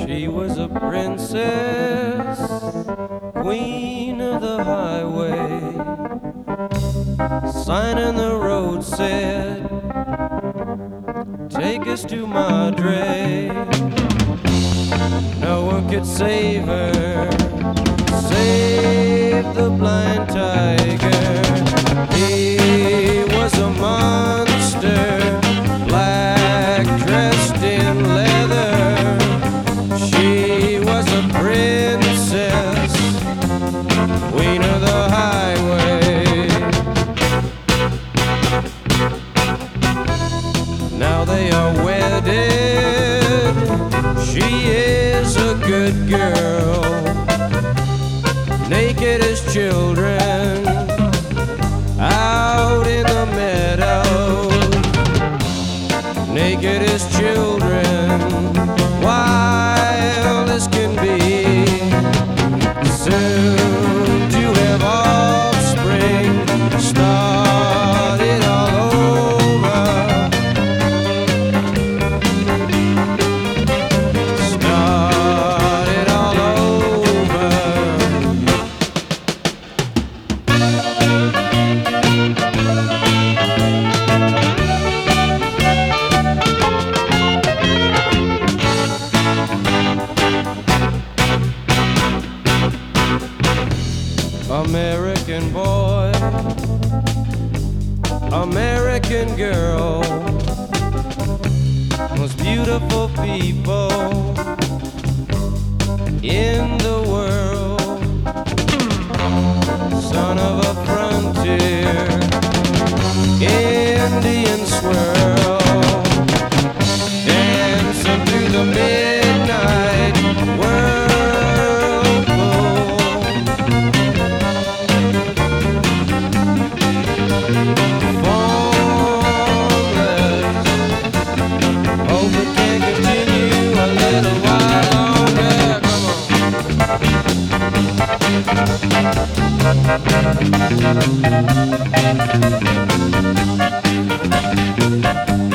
She was a princess, queen of the highway. Sign in the road said, take us to Madre. No one could save her, save the blind tiger. He was a monster, black, dressed in leather. She was a princess, queen of the highway. Now they are wedded. She is a good girl, naked as children out in the meadow. Naked as children, wild as can be. Soon to have offspring, start it all over. Start it all over. American boy, American girl, most beautiful people in the world. Son of a frontier, Indian swirl, dancing through the midnight whirlpool. Formless, hope it can continue a little while longer. Come on.